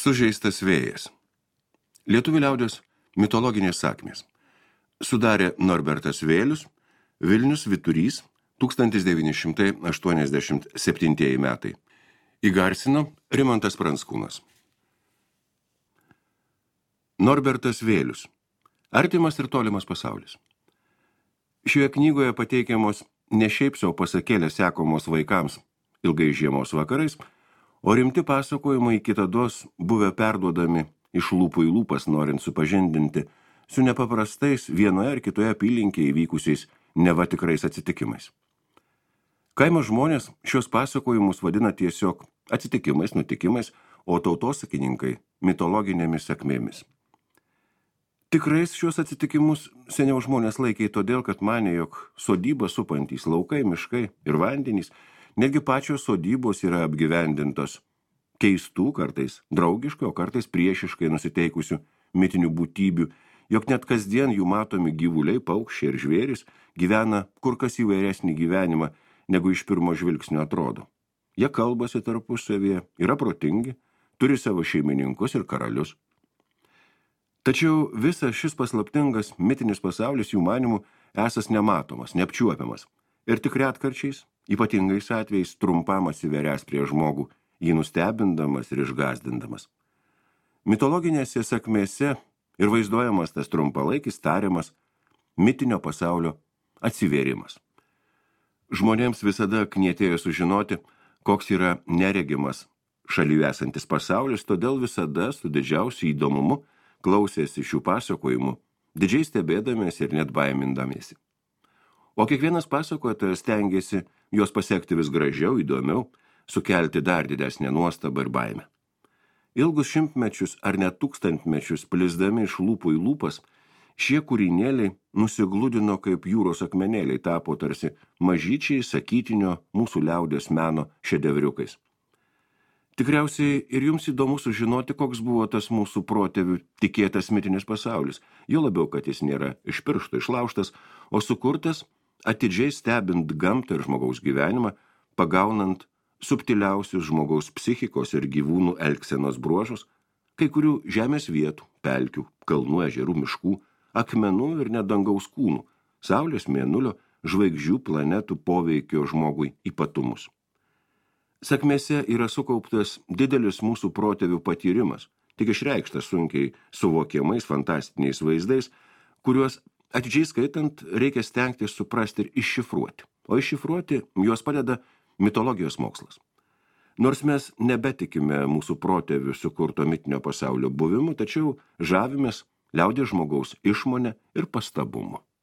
Sužeistas vėjas. Lietuvių liaudies mitologinės sakmės. Sudarė Norbertas Vėlius, Vilnius Vyturys, 1987 metai. Įgarsino Rimantas Pranckūnas. Norbertas Vėlius. Artimas ir tolimas pasaulis. Šioje knygoje pateikiamos ne šiaip sau pasakėlės sekomos vaikams ilgai žiemos vakarais, o rimti pasakojimai kitados buvę perduodami iš lūpų į lūpas, norint supažindinti su nepaprastais vienoje ar kitoje apylinkėje įvykusiais neva tikrais atsitikimais. Kaimo žmonės šios pasakojimus vadina tiesiog atsitikimais, nutikimais, o tautosakininkai mitologinėmis sakmėmis. Tikrais šios atsitikimus seniau žmonės laikė todėl, kad manė, jog sodybą supantys laukai, miškai ir vandenys, netgi pačios sodybos yra apgyvendintos keistų, kartais draugiškai, o kartais priešiškai nusiteikusių mitinių būtybių, jog net kasdien jų matomi gyvuliai, paukščiai ir žvėris gyvena kur kas įvairesnį gyvenimą, negu iš pirmo žvilgsnio atrodo. Jie kalbasi tarpusavyje, yra protingi, turi savo šeimininkus ir karalius. Tačiau visas šis paslaptingas mitinis pasaulis jų manimų esas nematomas, neapčiuopiamas ir tik retkarčiais, ypatingais atvejais trumpam atsiveręs prie žmogų, jį nustebindamas ir išgąsdindamas. Mitologinėse sakmėse ir vaizduojamas tas trumpalaikis tariamas mitinio pasaulio atsivėrimas. Žmonėms visada knietėjo sužinoti, koks yra neregimas šalyje esantis pasaulis, todėl visada su didžiausiu įdomumu klausėsi šių pasakojimų, didžiai stebėdamiesi ir net baimindamiesi. O kiekvienas pasakotojas stengėsi juos pasiekti vis gražiau, įdomiau, sukelti dar didesnę nuostabą ir baimę. Ilgus šimtmečius ar net tūkstantmečius plisdami iš lūpų į lūpas, šie kūrinėliai nusigludino kaip jūros akmenėliai, tapo tarsi mažyčiai sakytinio mūsų liaudies meno šedevriukais. Tikriausiai ir jums įdomu sužinoti, koks buvo tas mūsų protėvių tikėtas mitinis pasaulis, jo labiau, kad jis nėra iš piršto išlaužtas, o sukurtas atidžiai stebint gamtą ir žmogaus gyvenimą, pagaunant subtiliausius žmogaus psichikos ir gyvūnų elgsenos bruožus, kai kurių žemės vietų, pelkių, kalnų, ežerų, miškų, akmenų ir net dangaus kūnų, saulės, mėnulio, žvaigždžių, planetų poveikio žmogui ypatumus. Sakmėse yra sukauptas didelis mūsų protėvių patyrimas, tik išreikštas sunkiai suvokiamais fantastiniais vaizdais, kuriuos atidžiai skaitant reikia stengtis suprasti ir iššifruoti. O iššifruoti juos padeda mitologijos mokslas. Nors mes nebetikime mūsų protėvių sukurto mitinio pasaulio buvimu, tačiau žavimės liaudies žmogaus išmonę ir pastabumu.